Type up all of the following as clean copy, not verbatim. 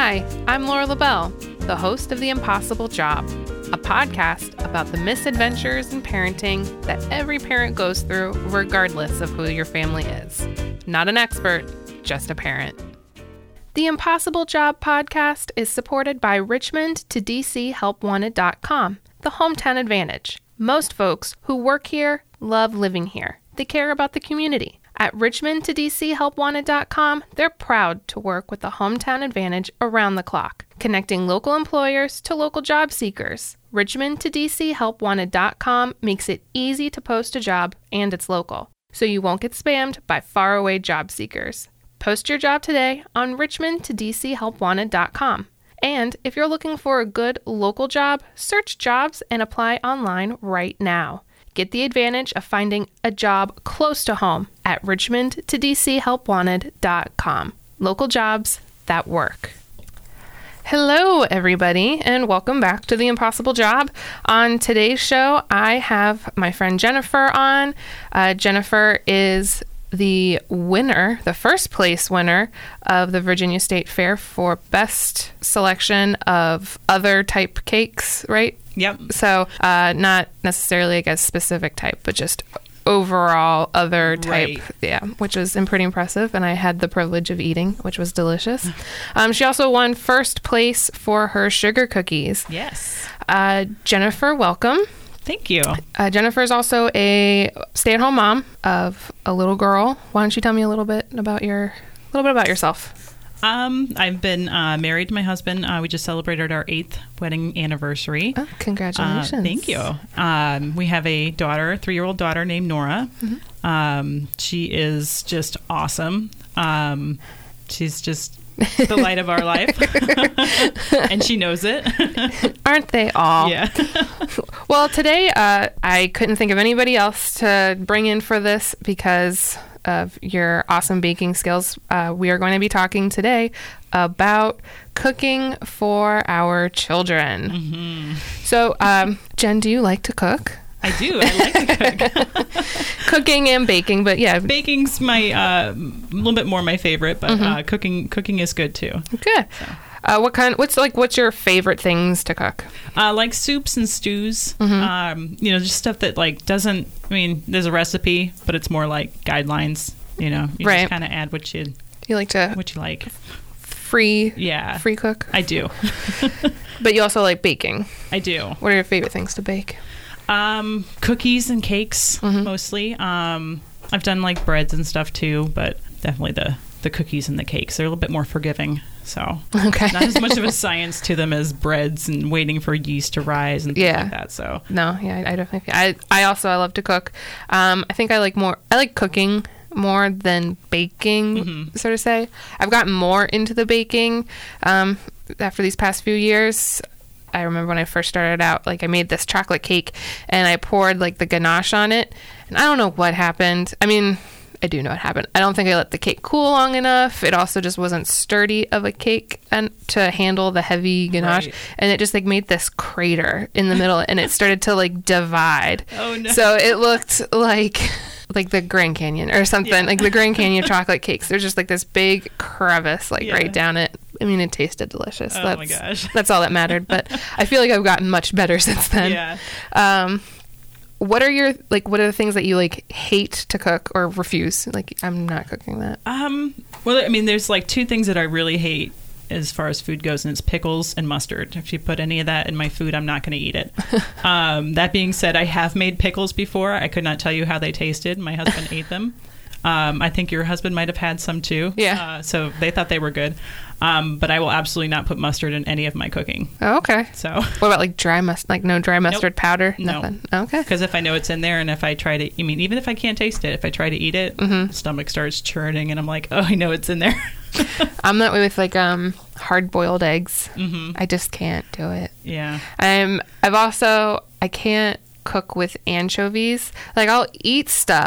Hi, I'm Laura LaBelle, the host of The Impossible Job, a podcast about the misadventures in parenting that every parent goes through regardless of who your family is. Not an expert, just a parent. The Impossible Job podcast is supported by Richmond to DC HelpWanted.com, the hometown advantage. Most folks who work here love living here. They care about the community. At Richmond to DC HelpWanted.com, they're proud to work with the hometown advantage around the clock, connecting local employers to local job seekers. Richmond to DC HelpWanted.com makes it easy to post a job, and it's local, so you won't get spammed by faraway job seekers. Post your job today on Richmond to DC HelpWanted.com. And if you're looking for a good local job, search jobs and apply online right now. Get the advantage of finding a job close to home at Richmond to DC HelpWanted.com. Local jobs that work. Hello, everybody, and welcome back to The Impossible Job. On today's show, I have my friend Jennifer on. Jennifer is the winner, the first place winner of the Virginia State Fair for best selection of other type cakes, right? Yep. So not necessarily, I guess, specific type, but just overall other type. Right. Yeah, which was pretty impressive. And I had the privilege of eating, which was delicious. She also won first place for her sugar cookies. Yes. Jennifer, welcome. Thank you. Jennifer is also a stay-at-home mom of a little girl. Why don't you tell me a little bit about yourself? I've been married to my husband. We just celebrated our 8th wedding anniversary. Oh, congratulations. Thank you. We have a daughter, 3-year-old daughter named Nora. Mm-hmm. She is just awesome. She's just the light of our life. And she knows it. Aren't they all? Yeah. Well, today I couldn't think of anybody else to bring in for this because of your awesome baking skills. We are going to be talking today about cooking for our children. Mm-hmm. So, Jen, do you like to cook? I do. I like to cook. Cooking and baking, but yeah. Baking's my a little bit more my favorite, but mm-hmm. cooking is good too. Good. So. What's your favorite things to cook? Like soups and stews. Mm-hmm. Just stuff that doesn't. I mean, there's a recipe, but it's more like guidelines. You right. Just kind of add what you like. Free cook. I do. But you also like baking. I do. What are your favorite things to bake? Cookies and cakes, mm-hmm. mostly. I've done like breads and stuff too, but definitely the cookies and the cakes. They're a little bit more forgiving. So not as much of a science to them as breads and waiting for yeast to rise and things like that. So I definitely I love to cook. I think I like cooking more than baking, mm-hmm. so to say. I've gotten more into the baking after these past few years. I remember when I first started out, I made this chocolate cake and I poured the ganache on it, and I don't know what happened. I mean, I do know what happened. I don't think I let the cake cool long enough. It also just wasn't sturdy of a cake and to handle the heavy ganache. Right. And it just made this crater in the middle and it started to divide. Oh no. So it looked like the Grand Canyon or something, like the Grand Canyon chocolate cakes. There's just this big crevice right down it. I mean, it tasted delicious. Oh my gosh. That's all that mattered. But I feel like I've gotten much better since then. Yeah. What are the things that you hate to cook or refuse? I'm not cooking that. Well, I mean, there's 2 things that I really hate as far as food goes, and it's pickles and mustard. If you put any of that in my food, I'm not going to eat it. That being said, I have made pickles before. I could not tell you how they tasted. My husband ate them. I think your husband might have had some too. Yeah. So they thought they were good. But I will absolutely not put mustard in any of my cooking. Oh, okay. So what about dry mustard? No dry mustard powder? No. Nothing? Okay. Because if I know it's in there and if I try to, even if I can't taste it, if I try to eat it, mm-hmm. stomach starts churning and I'm like, oh, I know it's in there. I'm that way with hard-boiled eggs. Mm-hmm. I just can't do it. Yeah. I can't cook with anchovies. I'll eat stuff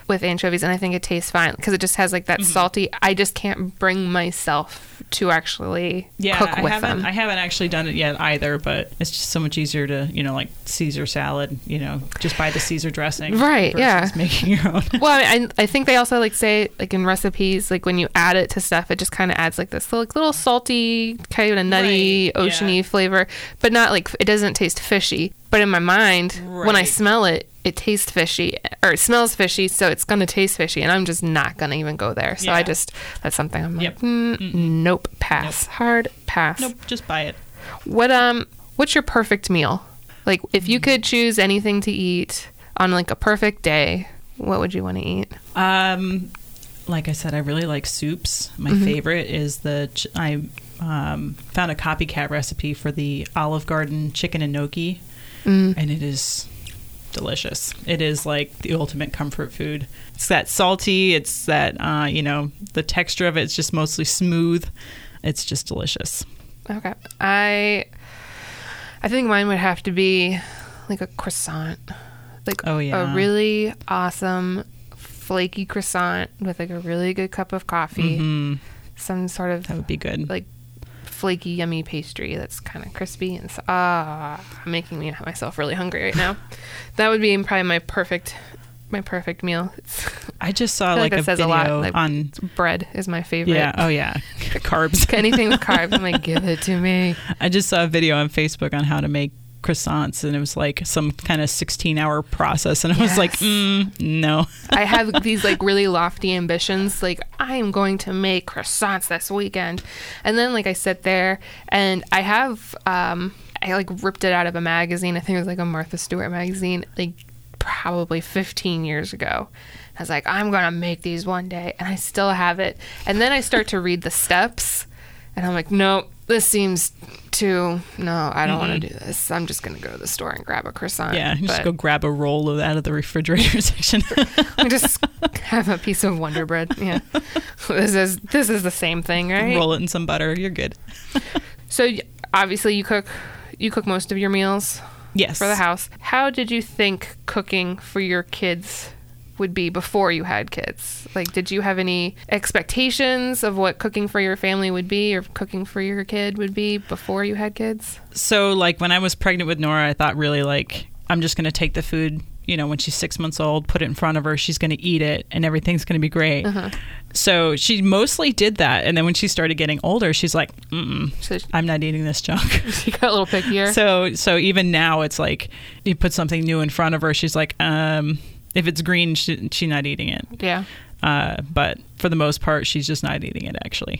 with anchovies, and I think it tastes fine because it just has like that salty. I just can't bring myself to actually cook with them. I haven't actually done it yet either, but it's just so much easier to, like Caesar salad, just buy the Caesar dressing. Right, versus making your own. Well, I think they also say like in recipes, like when you add it to stuff, it just kind of adds like this little salty, kind of nutty, oceany flavor, but not like, it doesn't taste fishy. But in my mind, when I smell it, it tastes fishy, or it smells fishy, so it's going to taste fishy, and I'm just not going to even go there. So that's something I'm like, nope, pass. Nope. Hard pass. Nope, just buy it. What's your perfect meal? Like, if you could choose anything to eat on like a perfect day, what would you want to eat? Like I said, I really like soups. My favorite is I found a copycat recipe for the Olive Garden chicken and gnocchi, and it is delicious. It is like the ultimate comfort food. It's that salty, it's that the texture of it's just mostly smooth. It's just delicious. Okay. I think mine would have to be like a croissant. Like a really awesome flaky croissant with like a really good cup of coffee. Some sort of, that would be good, like flaky yummy pastry that's kind of crispy and making myself really hungry right now. That would be probably my perfect meal. I just saw like a video on bread is my favorite. Carbs. Anything with carbs, I'm like, give it to me. I just saw a video on Facebook on how to make croissants, and it was like some kind of 16-hour process, and I was like, no. I have these like really lofty ambitions, like I am going to make croissants this weekend, and then like I sit there and I have I like ripped it out of a magazine. I think it was like a Martha Stewart magazine, like probably 15 years ago. I was like, I'm gonna make these one day, and I still have it. And then I start to read the steps, and I'm like, nope, this seems I don't want to do this. I'm just going to go to the store and grab a croissant. Yeah, just go grab a roll out of the refrigerator section. Just have a piece of Wonder Bread. Yeah. This is the same thing, right? Roll it in some butter. You're good. So obviously you cook most of your meals. Yes. For the house. How did you think cooking for your kids would be before you had kids? Like, did you have any expectations of what cooking for your family would be or cooking for your kid would be before you had kids? So like when I was pregnant with Nora, I thought really like, I'm just going to take the food, when she's 6 months old, put it in front of her, she's going to eat it and everything's going to be great. So she mostly did that. And then when she started getting older, she's like, I'm not eating this junk. She got a little pickier. So even now it's like you put something new in front of her, she's like, if it's green, she's not eating it. Yeah. But for the most part, she's just not eating it, actually.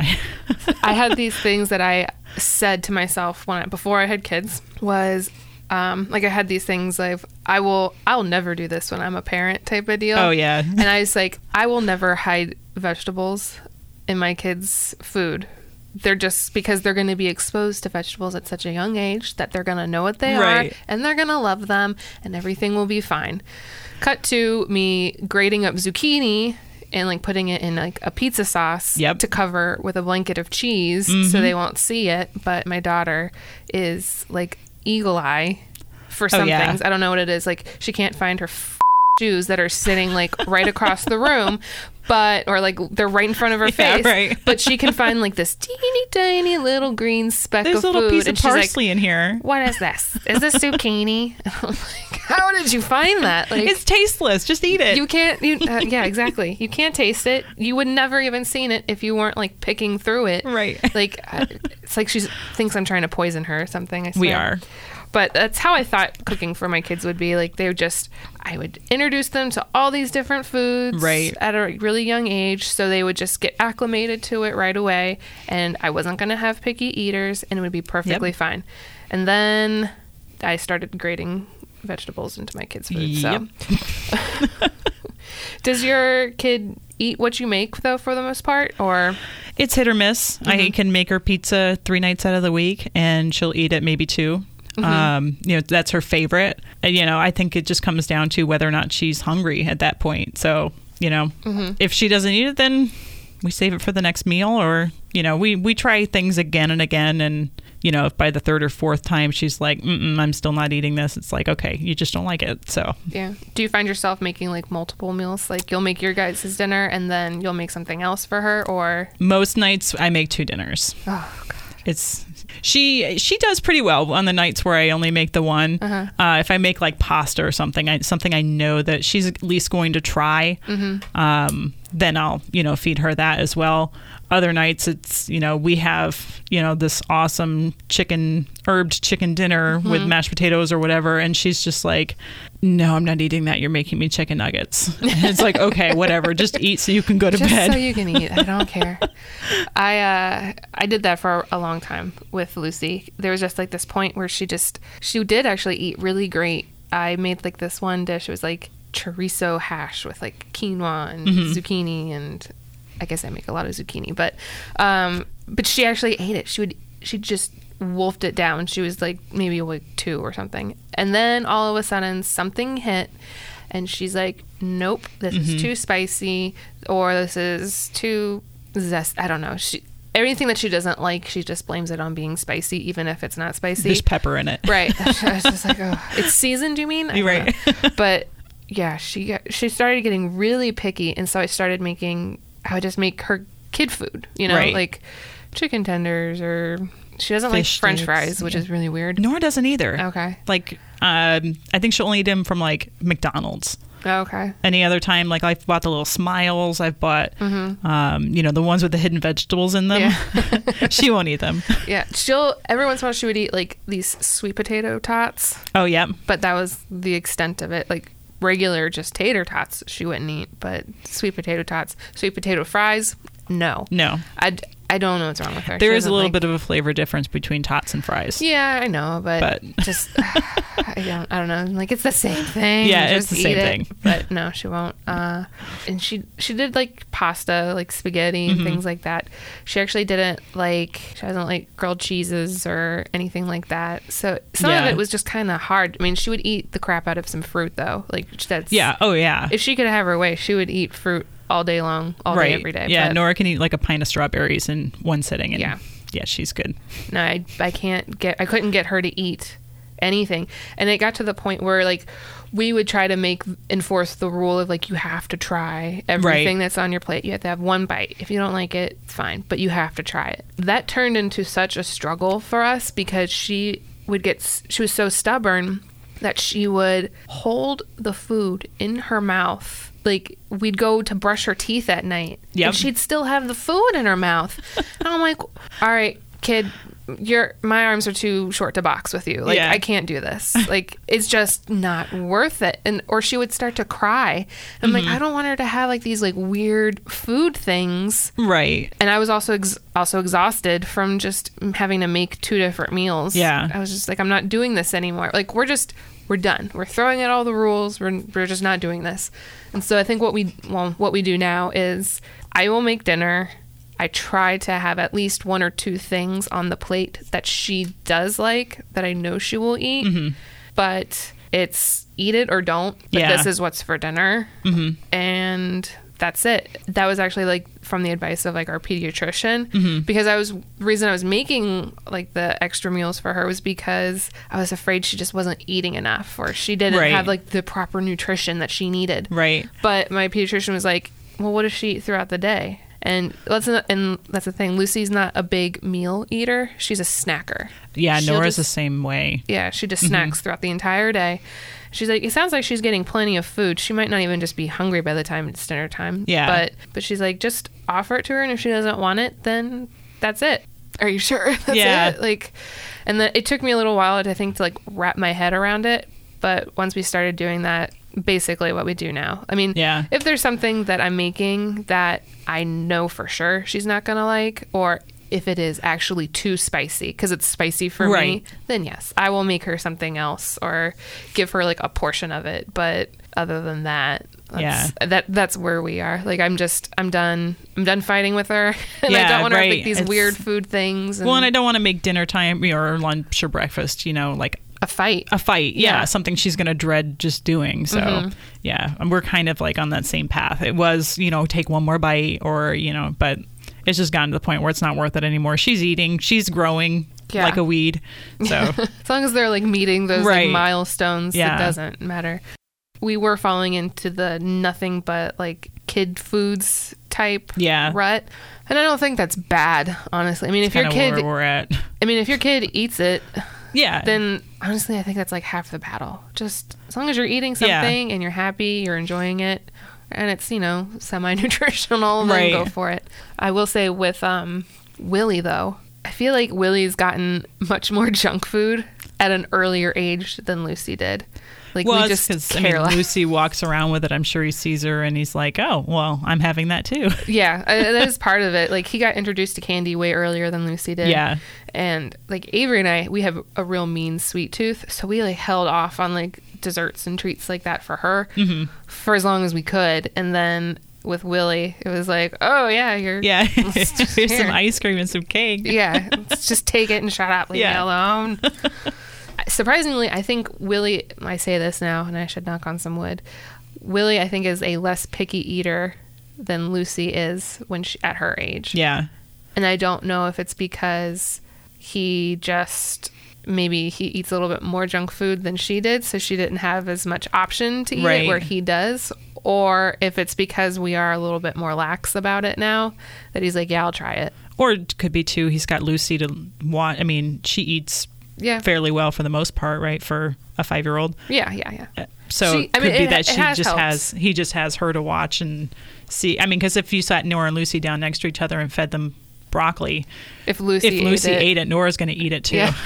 I had these things that I said to myself before I had kids was, like I had these things like, I'll never do this when I'm a parent type of deal. Oh, yeah. And I was like, I will never hide vegetables in my kids' food. They're just because they're going to be exposed to vegetables at such a young age that they're going to know what they are and they're going to love them and everything will be fine. Cut to me grating up zucchini and like putting it in like a pizza sauce to cover with a blanket of cheese so they won't see it. But my daughter is like eagle eye for some things. I don't know what it is. Like she can't find her shoes that are sitting like right across the room, or like they're right in front of her face. Right. But she can find like this teeny tiny little green speck of food. There's a little piece of parsley in here. What is this? Is this zucchini? And I'm like, how did you find that? Like, it's tasteless. Just eat it. You can't. Yeah, exactly. You can't taste it. You would never even seen it if you weren't like picking through it. Right. Like it's like she thinks I'm trying to poison her or something. I swear. We are. But that's how I thought cooking for my kids would be. Like I would introduce them to all these different foods at a really young age. So they would just get acclimated to it right away. And I wasn't going to have picky eaters and it would be perfectly fine. And then I started grating vegetables into my kids' food. So does your kid eat what you make though for the most part, or? It's hit or miss. I can make her pizza 3 nights out of the week and she'll eat it maybe 2. That's her favorite. I think it just comes down to whether or not she's hungry at that point. So, if she doesn't eat it, then we save it for the next meal, or, we try things again and again. And, if by the third or fourth time she's like, I'm still not eating this, it's like, okay, you just don't like it. So yeah. Do you find yourself making like multiple meals? Like you'll make your guys' dinner and then you'll make something else for her, or? Most nights I make 2 dinners. Oh God. She does pretty well on the nights where I only make the one. If I make like pasta or something I know that she's at least going to try, then I'll feed her that as well. Other nights it's we have this awesome herbed chicken dinner with mashed potatoes or whatever, and she's just like, no, I'm not eating that, you're making me chicken nuggets. And it's like, okay, whatever, just eat so you can go to bed. Just so you can eat, I don't care. I did that for a long time with Lucy. There was just like this point where she did actually eat really great. I made like this one dish, it was like chorizo hash with like quinoa and zucchini, and I guess I make a lot of zucchini, but she actually ate it. She just wolfed it down. She was like maybe like 2 or something. And then all of a sudden something hit and she's like, nope, this is too spicy, or this is too I don't know. Everything that she doesn't like, she just blames it on being spicy, even if it's not spicy. There's pepper in it. Right. I was just like, oh, it's seasoned, you mean? You're right. But yeah, she started getting really picky, and so I would just make her kid food, right. like chicken tenders, or she doesn't like French fries, which is really weird. Nor doesn't either. Okay. Like, I think she'll only eat them from like McDonald's. Okay. Any other time, like I've bought the little Smiles, I've bought, the ones with the hidden vegetables in them. Yeah. She won't eat them. Yeah. Every once in a while she would eat like these sweet potato tots. Oh, yeah. But that was the extent of it. Like regular just tater tots she wouldn't eat, but sweet potato tots, sweet potato fries, no. I don't know what's wrong with her. There is a little bit of a flavor difference between tots and fries. Yeah, I know, but just I don't know. Like it's the same thing. Yeah, it's the same thing. But no, she won't. And she did like pasta, like spaghetti and things like that. She actually didn't like. She doesn't like grilled cheeses or anything like that. So some of it was just kind of hard. I mean, she would eat the crap out of some fruit though. Like that's Oh yeah. If she could have her way, she would eat fruit all day long, all day, every day. Yeah, Nora can eat like a pint of strawberries in one sitting. And yeah, she's good. No, I couldn't get her to eat anything. And it got to the point where like we would try to enforce the rule of like, you have to try everything that's on your plate. You have to have one bite. If you don't like it, it's fine, but you have to try it. That turned into such a struggle for us because she was so stubborn that she would hold the food in her mouth. Like we'd go to brush her teeth at night and she'd still have the food in her mouth. And I'm like, all right, kid, my arms are too short to box with you. Like I can't do this. Like it's just not worth it. Or she would start to cry. And I'm like, I don't want her to have like these like weird food things. Right. And I was also exhausted from just having to make 2 different meals. Yeah. I was just like, I'm not doing this anymore. Like we're done. We're throwing out all the rules. We're just not doing this. And so I think what we do now is I will make dinner. I try to have at least 1 or 2 things on the plate that she does like, that I know she will eat. But it's eat it or don't. But this is what's for dinner. And that's it. That was actually like from the advice of like our pediatrician, because the reason I was making like the extra meals for her was because I was afraid she just wasn't eating enough, or she didn't have like the proper nutrition that she needed. Right. But my pediatrician was like, well, what does she eat throughout the day? And that's the thing. Lucy's not a big meal eater. She's a snacker. Yeah, Nora's the same way. Yeah, she just snacks throughout the entire day. She's like, it sounds like she's getting plenty of food. She might not even just be hungry by the time it's dinner time. Yeah. But she's like, just offer it to her, and if she doesn't want it, then that's it. Are you sure? That's it? Like, and then it took me a little while, I think, to like wrap my head around it. But once we started doing that, basically what we do now. I mean, if there's something that I'm making that I know for sure she's not going to like, or if it is actually too spicy because it's spicy for me, then yes, I will make her something else or give her like a portion of it. But other than that, that's where we are. Like I'm done fighting with her, and I don't want her to make these weird food things. And I don't want to make dinner time or lunch or breakfast, like a fight. Yeah. Something she's going to dread just doing. So and we're kind of like on that same path. It was, take one more bite or, but it's just gotten to the point where it's not worth it anymore. She's eating, she's growing. like a weed. So as long as they're like meeting those like, milestones, it doesn't matter. We were falling into the nothing but like kid foods type rut. And I don't think that's bad, honestly. I mean, if your kid, where we're at. I mean, if your kid eats it, then honestly, I think that's like half the battle. Just as long as you're eating something and you're happy, you're enjoying it, and it's, you know, semi-nutritional, then go for it. I will say with Willie, though, I feel like Willie's gotten much more junk food at an earlier age than Lucy did. Like, we just care less. Lucy walks around with it. I'm sure he sees her and he's like, oh, well, I'm having that too. Yeah, that is part of it. Like, he got introduced to candy way earlier than Lucy did. Yeah. And like Avery and I, we have a real mean sweet tooth. So we like held off on like desserts and treats like that for her for as long as we could. And then with Willie, it was like, oh yeah, here's some ice cream and some cake. Yeah, let's just take it and shut up. Leave me alone. Surprisingly, I think Willie, I say this now and I should knock on some wood, Willie I think is a less picky eater than Lucy is when at her age. Yeah. And I don't know if it's because maybe he eats a little bit more junk food than she did, so she didn't have as much option to eat it where he does, or if it's because we are a little bit more lax about it now, that he's like, yeah, I'll try it. Or it could be too, he's got Lucy to want. I mean, she eats fairly well for the most part, right, for a 5-year-old. Yeah. So it could be that he just has her to watch and see. I mean, because if you sat Nora and Lucy down next to each other and fed them broccoli, if Lucy ate it, Nora's going to eat it too. Yeah.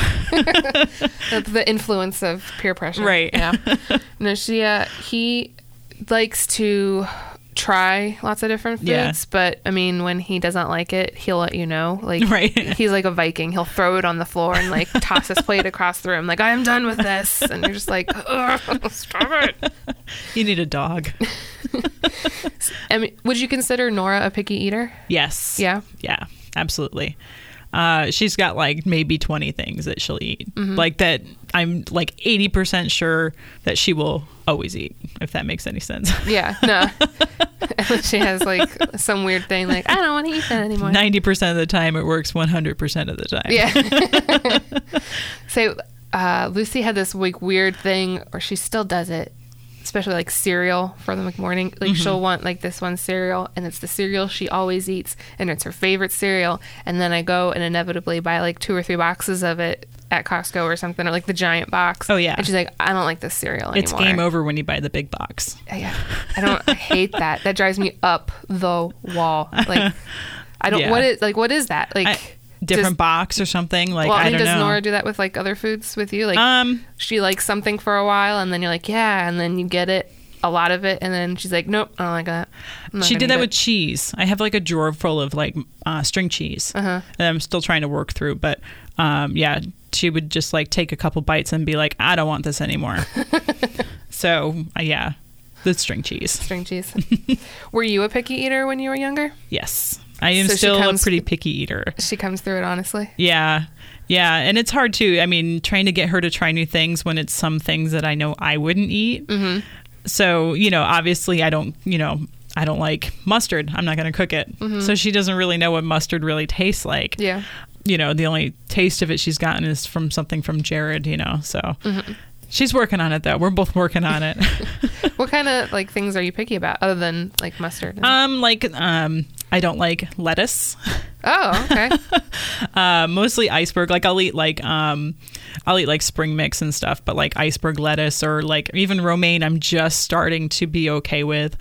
The influence of peer pressure. Right. Yeah. No, he likes to try lots of different foods, but I mean, when he doesn't like it, he'll let you know. Like, he's like a Viking. He'll throw it on the floor and like toss his plate across the room. Like, I'm done with this. And you're just like, stop it. You need a dog. I mean, would you consider Nora a picky eater? Yes. Yeah? Yeah, absolutely. She's got like maybe 20 things that she'll eat. Like that I'm like 80% sure that she will always eat, if that makes any sense. Yeah, no. She has like some weird thing like, I don't want to eat that anymore. 90% of the time it works 100% of the time. Yeah. So Lucy had this like weird thing, or she still does it, especially like cereal for the morning. Like she'll want like this one cereal, and it's the cereal she always eats, and it's her favorite cereal. And then I go and inevitably buy like 2 or 3 boxes of it at Costco or something, or like the giant box. Oh yeah. And she's like, I don't like this cereal anymore. It's game over when you buy the big box. Yeah. I hate that. That drives me up the wall. Like, I don't, what is that? Like, different box or something, like, I don't know. Does Nora do that with like other foods with you? Like, she likes something for a while and then you're like, yeah, and then you get it, a lot of it, and then she's like, nope, I don't like that. She did that with cheese. I have like a drawer full of like string cheese that I'm still trying to work through, but she would just like take a couple bites and be like, I don't want this anymore. So the string cheese. Were you a picky eater when you were younger? Yes. I am still a pretty picky eater. She comes through it honestly. Yeah. Yeah. And it's hard too. I mean, trying to get her to try new things when it's some things that I know I wouldn't eat. So, obviously I don't like mustard. I'm not going to cook it. So she doesn't really know what mustard really tastes like. Yeah. The only taste of it she's gotten is from something from Jared, so she's working on it though. We're both working on it. What kind of like things are you picky about other than like mustard? I don't like lettuce. Oh, okay. Mostly iceberg. Like I'll eat like spring mix and stuff, but like iceberg lettuce or like even romaine, I'm just starting to be okay with.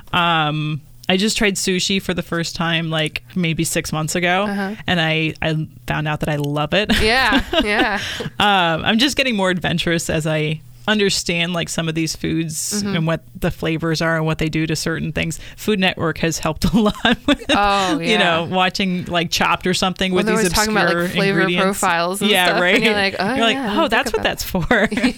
I just tried sushi for the first time like maybe 6 months ago, and I found out that I love it. Yeah. I'm just getting more adventurous as I understand like some of these foods and what the flavors are and what they do to certain things. Food Network has helped a lot with watching like Chopped or something with these obscure talking about like flavor profiles and stuff. Right. And you're like, that's what that's for.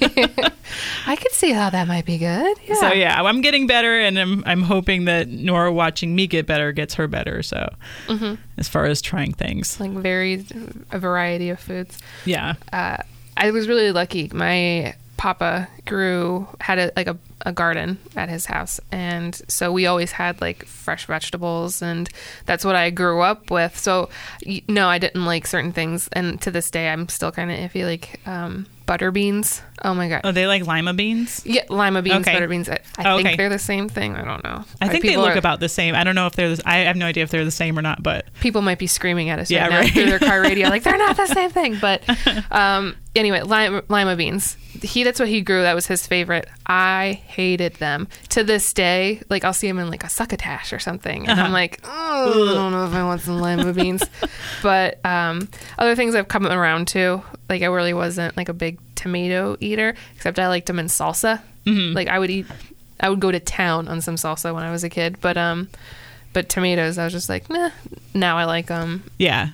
I could see how that might be good. Yeah. So I'm getting better, and I'm hoping that Nora watching me get better gets her better. So as far as trying things, like a variety of foods. Yeah. I was really lucky. My Papa had a a garden at his house. And so we always had like fresh vegetables, and that's what I grew up with. So no, I didn't like certain things. And to this day, I'm still kind of iffy, like butter beans. Oh my God. Oh, they like lima beans? Yeah, lima beans, Okay. butter beans. I think they're the same thing. I don't know. I think they look about the same. I don't know if they're I have no idea if they're the same or not, but people might be screaming at us Yeah, right now right. through their car radio, like they're not the same thing. But anyway, lima beans. That's what he grew. That was his favorite. I hated them. To this day, like I'll see him in like a succotash or something, and I'm like, oh, I don't know if I want some lima beans. But other things I've come around to, like I really wasn't like a big tomato eater, except I liked them in salsa. Mm-hmm. Like I would go to town on some salsa when I was a kid. But tomatoes, I was just like, nah. Now I like them. yeah.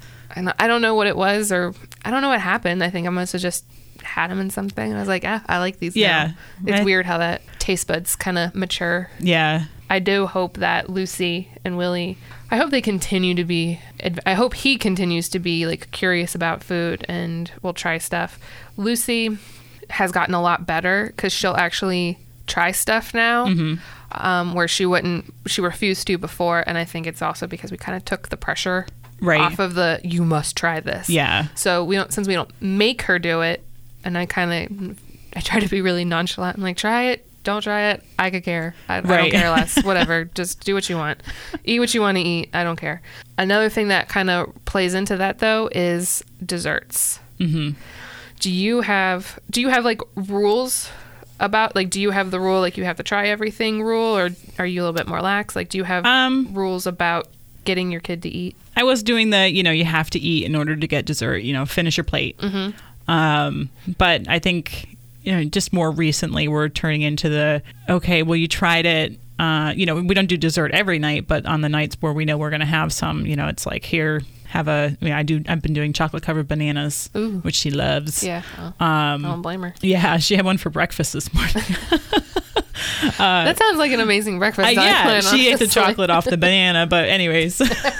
I don't know what it was, or I don't know what happened. I think I must have just had them in something. And I was like, I like these Yeah. now. It's weird how that taste buds kind of mature. Yeah. I do hope that Lucy and Willie, I hope they continue to be, I hope he continues to be like curious about food and will try stuff. Lucy has gotten a lot better because she'll actually try stuff now. Mm-hmm. Where she refused to before. And I think it's also because we kind of took the pressure Right. off of the, you must try this. Yeah. So since we don't make her do it, and I try to be really nonchalant. I'm like, try it, don't try it. I could care. I don't Right. care less. Whatever. Just do what you want. Eat what you want to eat. I don't care. Another thing that kind of plays into that though is desserts. Mm-hmm. Do you have like rules about, like, do you have the rule like you have to try everything rule, or are you a little bit more lax? Like, do you have rules about getting your kid to eat? I was doing the, you have to eat in order to get dessert, finish your plate. Mm-hmm. But I think, just more recently we're turning into the, okay, well, you tried it. We don't do dessert every night, but on the nights where we know we're going to have some, it's like, here, I've been doing chocolate covered bananas, Ooh. which she loves. Yeah. I don't blame her. Yeah. She had one for breakfast this morning. That sounds like an amazing breakfast. Yeah, she ate the chocolate off the banana, but anyways.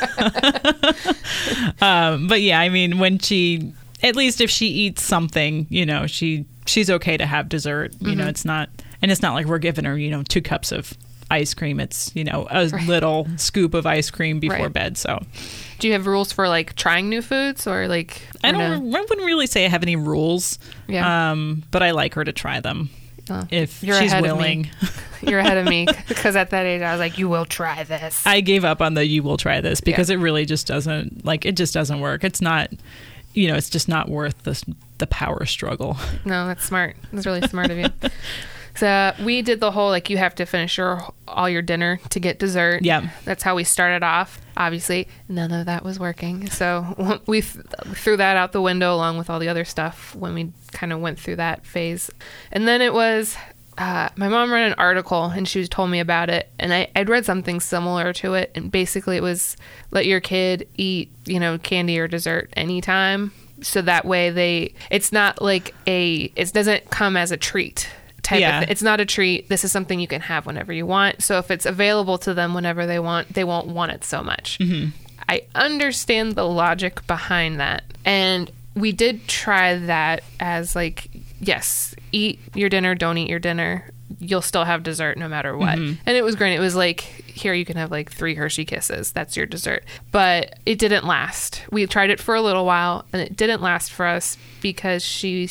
But yeah, I mean, when she, at least if she eats something, she's okay to have dessert. Mm-hmm. It's not like we're giving her, 2 cups of ice cream. It's, a Right. little scoop of ice cream before Right. bed. So do you have rules for like trying new foods, or like, I wouldn't really say I have any rules. Yeah. But I like her to try them. If You're she's ahead willing. of me. You're ahead of me, because at that age I was like, you will try this. I gave up on the you will try this because it really just doesn't work. It's not, it's just not worth the power struggle. No, that's smart. That's really smart of you. So we did the whole, like, you have to finish all your dinner to get dessert. Yeah. That's how we started off. Obviously, none of that was working. So we threw that out the window along with all the other stuff when we kind of went through that phase. And then it was, my mom read an article and she told me about it. And I'd read something similar to it. And basically it was, let your kid eat, candy or dessert anytime. So that way it's not like it doesn't come as a treat. It's not a treat. This is something you can have whenever you want. So if it's available to them whenever they want, they won't want it so much. Mm-hmm. I understand the logic behind that. And we did try that as like, yes, eat your dinner, don't eat your dinner. You'll still have dessert no matter what. Mm-hmm. And it was great. It was like, here, you can have like 3 Hershey Kisses. That's your dessert. But it didn't last. We tried it for a little while and it didn't last for us because she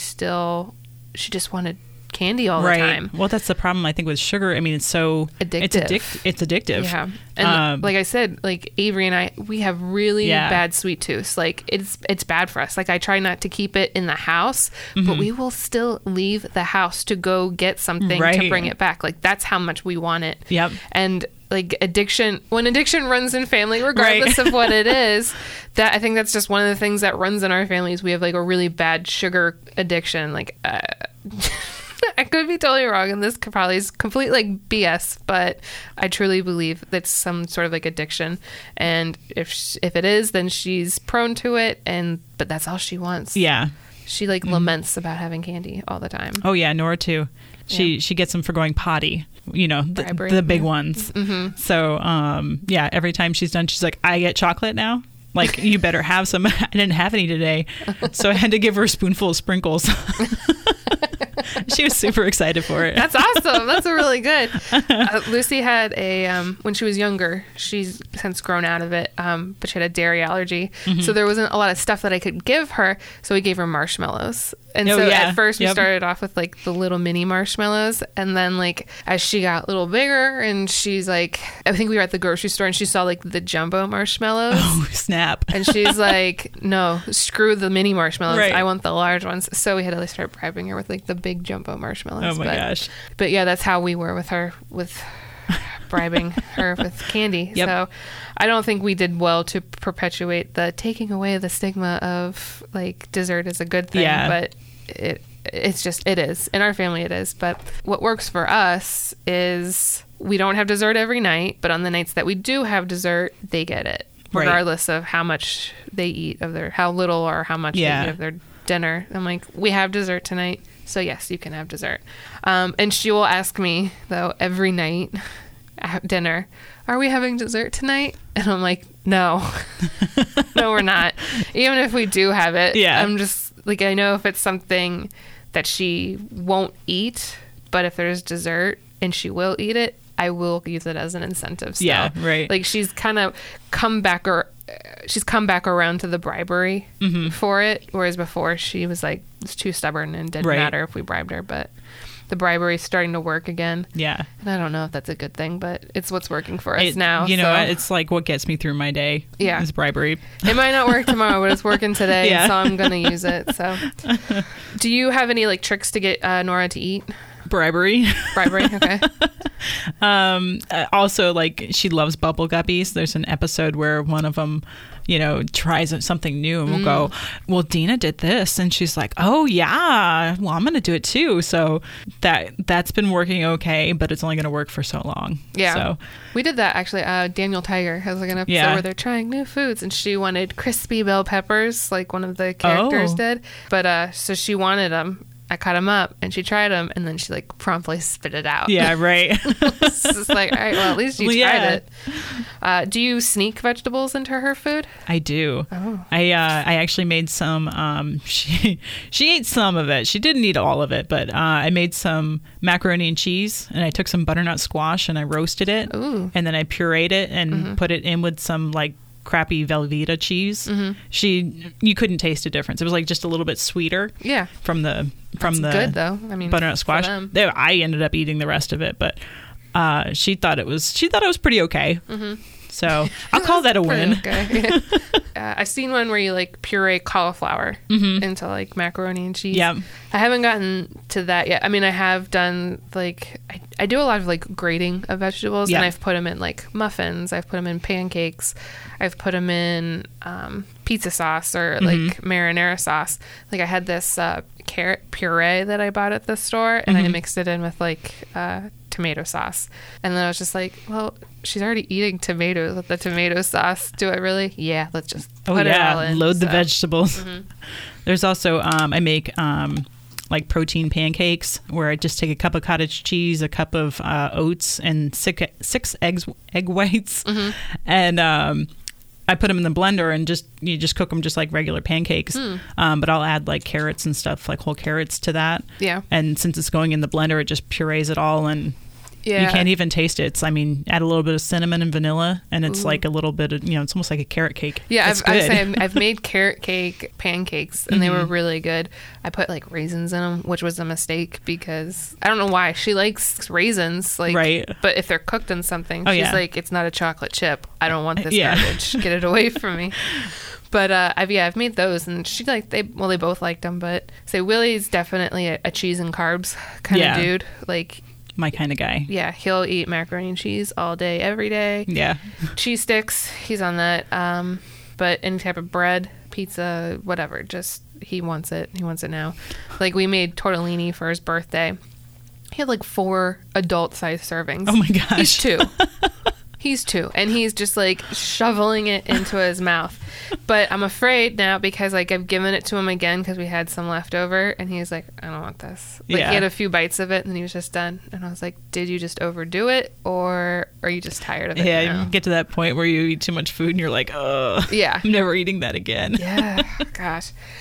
just wanted candy all the time. Well, that's the problem, I think, with sugar. I mean, it's so addictive. It's addictive. Yeah. And like I said, like Avery and I, we have really bad sweet tooth. Like it's bad for us. Like I try not to keep it in the house, but we will still leave the house to go get something to bring it back. Like that's how much we want it. Yep. And like when addiction runs in family, regardless of what it is, that I think that's just one of the things that runs in our families. We have like a really bad sugar addiction. Like, I could be totally wrong, and this probably is complete like BS, but I truly believe that's some sort of like addiction. And if it is, then she's prone to it. But that's all she wants. Yeah, she like laments about having candy all the time. Oh yeah, Nora too. She gets them for going potty. The big ones. Mm-hmm. So every time she's done, she's like, I get chocolate now. Like, you better have some. I didn't have any today, so I had to give her a spoonful of sprinkles. She was super excited for it. That's awesome. That's really good. Lucy had when she was younger, she's since grown out of it, but she had a dairy allergy. So there wasn't a lot of stuff that I could give her. So we gave her marshmallows. And at first we started off with like the little mini marshmallows. And then like as she got a little bigger and she's like, I think we were at the grocery store and she saw like the jumbo marshmallows. Oh, snap. And she's like, no, screw the mini marshmallows. Right. I want the large ones. So we had to like start bribing her with like the big jumbo marshmallows. Oh my gosh. But yeah, that's how we were with her, with bribing her with candy. Yep. So I don't think we did well to perpetuate the taking away the stigma of like dessert is a good thing. Yeah. But it's just, it is. In our family it is. But what works for us is we don't have dessert every night, but on the nights that we do have dessert, they get it. Regardless of how much they eat of their, how little or how much they eat of their dinner. I'm like, we have dessert tonight, so yes, you can have dessert. And she will ask me though every night at dinner, are we having dessert tonight? And I'm like, no, no, we're not. Even if we do have it, I'm just like, I know if it's something that she won't eat, but if there's dessert and she will eat it, I will use it as an incentive. So, yeah, right. Like she's kind of come back around to the bribery for it, whereas before she was like, it's too stubborn and didn't matter if we bribed her. But the bribery is starting to work again. Yeah, and I don't know if that's a good thing, but it's what's working for us now. You know, it's like what gets me through my day. Yeah, is bribery. It might not work tomorrow, but it's working today, so I'm gonna use it. So, do you have any like tricks to get Nora to eat? Bribery. Okay. Also, like, she loves bubble guppies. There's an episode where one of them, you know, tries something new and we'll go, well, Dina did this. And she's like, oh, yeah, well, I'm going to do it too. So that's been working okay, but it's only going to work for so long. Yeah. So we did that, actually. Daniel Tiger has like an episode where they're trying new foods and she wanted crispy bell peppers, like one of the characters did. But so she wanted them. I cut them up and she tried them and then she like promptly spit it out. Yeah, right. It's just like, all right, well, at least you tried it. Do you sneak vegetables into her food? I do. Oh. I actually made some, she ate some of it. She didn't eat all of it, but I made some macaroni and cheese and I took some butternut squash and I roasted it. Ooh. And then I pureed it and put it in with some like crappy Velveeta cheese. You couldn't taste a difference. It was like just a little bit sweeter. Yeah. From the good though. I mean, butternut squash. I ended up eating the rest of it, but she thought it was pretty okay. So I'll call that a win. Okay. I've seen one where you like puree cauliflower into like macaroni and cheese. Yeah. I haven't gotten to that yet. I mean, I have done like, I do a lot of like grating of vegetables and I've put them in like muffins. I've put them in pancakes. I've put them in pizza sauce or like marinara sauce. Like I had this carrot puree that I bought at the store and I mixed it in with like tomato sauce. And then I was just like, well, she's already eating tomatoes with the tomato sauce. Do I really? Yeah, let's just put it all in. Load the vegetables. There's also, I make like protein pancakes where I just take a cup of cottage cheese, a cup of oats, and six egg whites. And I put them in the blender and you just cook them just like regular pancakes. But I'll add like carrots and stuff, like whole carrots to that. Yeah. And since it's going in the blender, it just purees it all and you can't even taste it. Add a little bit of cinnamon and vanilla and it's like a little bit of, it's almost like a carrot cake. Yeah, I've made carrot cake pancakes and they were really good. I put like raisins in them, which was a mistake because I don't know why. She likes raisins, like, right. But if they're cooked in something, she's like, it's not a chocolate chip. I don't want this garbage. Get it away from me. But I've made those, and they both liked them. But Willie's definitely a cheese and carbs kind of dude. Like my kind of guy. Yeah, he'll eat macaroni and cheese all day, every day. Yeah, cheese sticks, he's on that. But any type of bread, pizza, whatever, just he wants it. He wants it now. Like we made tortellini for his birthday. He had like 4 adult-sized servings. Oh my gosh, he's 2. He's 2, and he's just like shoveling it into his mouth. But I'm afraid now because like I've given it to him again because we had some left over, and he's like, I don't want this. Like he had a few bites of it, and then he was just done. And I was like, did you just overdo it, or are you just tired of it? Yeah, now? You get to that point where you eat too much food, and you're like, oh, yeah, I'm never eating that again. Yeah, gosh.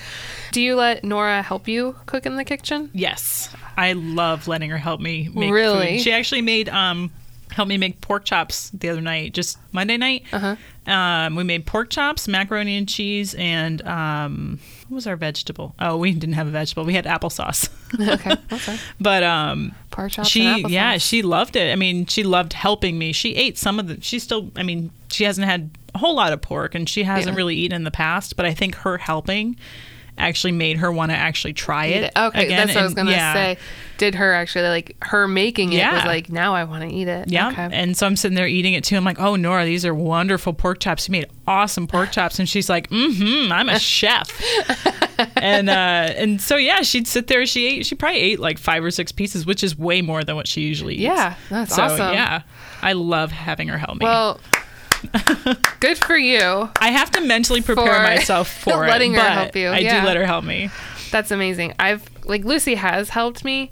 Do you let Nora help you cook in the kitchen? Yes. I love letting her help me make Really? food. She actually made helped me make pork chops the other night, just Monday night. We made pork chops, macaroni and cheese, and what was our vegetable? Oh, we didn't have a vegetable. We had applesauce. Okay. But Pork chops and applesauce. she loved it. I mean, she loved helping me. She ate some of the. She still. I mean, she hasn't had a whole lot of pork, and she hasn't really eaten in the past. But I think her helping actually made her want to actually try it. Okay, again. that's what I was gonna say. Did her actually, like, her making it was like, now I want to eat it. Yeah. Okay. And so I'm sitting there eating it too. I'm like, oh, Nora, these are wonderful pork chops. You made awesome pork chops. And she's like, I'm a chef. and so, yeah, she'd sit there. She probably ate like 5 or 6 pieces, which is way more than what she usually eats. Yeah, that's awesome. Yeah, I love having her help me. Well, good for you. I have to mentally prepare myself for letting it. her but help you. I do let her help me. That's amazing. Lucy has helped me.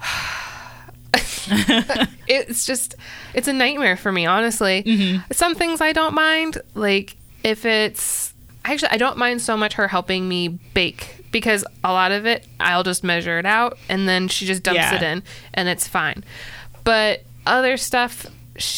It's a nightmare for me, honestly. Some things I don't mind, like if it's actually, I don't mind so much her helping me bake, because a lot of it I'll just measure it out and then she just dumps it in and it's fine. But other stuff,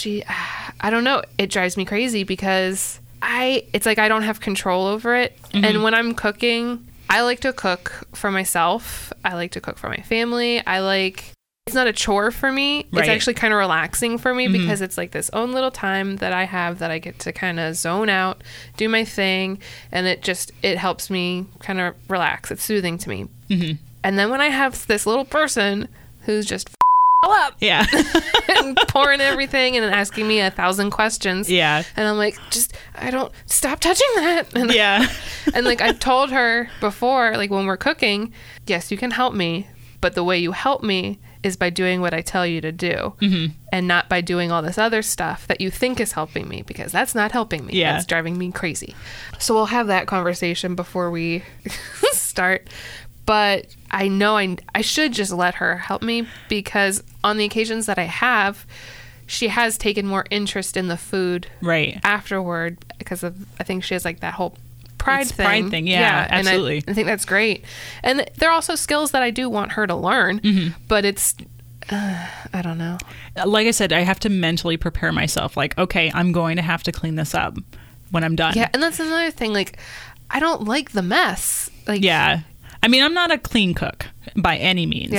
I don't know, it drives me crazy because it's like I don't have control over it. And when I'm cooking, I like to cook for myself. I like to cook for my family. It's not a chore for me. Right. It's actually kind of relaxing for me because it's like this own little time that I have that I get to kind of zone out, do my thing, and it helps me kind of relax. It's soothing to me. And then when I have this little person who's just up and pouring everything and asking me 1,000 questions, and I'm like, I don't stop touching that. And and like I've told her before, like when we're cooking, yes, you can help me, but the way you help me is by doing what I tell you to do, and not by doing all this other stuff that you think is helping me, because that's not helping me. That's driving me crazy. So we'll have that conversation before we start. But I know I should just let her help me, because on the occasions that I have, she has taken more interest in the food afterward, because I think she has like that whole pride thing. Yeah, absolutely. And I think that's great. And there are also skills that I do want her to learn, but it's, I don't know. Like I said, I have to mentally prepare myself. Like, okay, I'm going to have to clean this up when I'm done. Yeah, and that's another thing. Like, I don't like the mess. Like, I mean, I'm not a clean cook by any means.